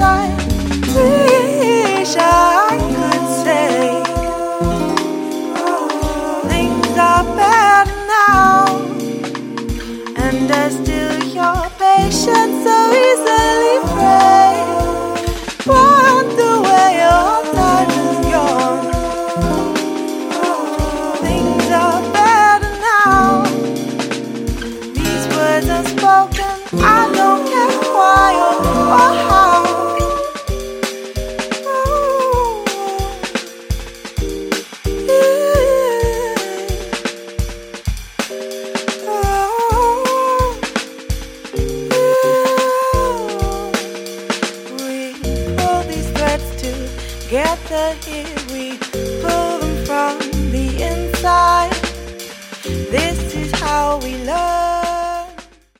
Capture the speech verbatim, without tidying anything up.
inside. Wish I could say things are better now, and I still your patience so easily break. Wonder where your time is gone. Things are better now. These words are spoken, I don't care why or, or how. Together here.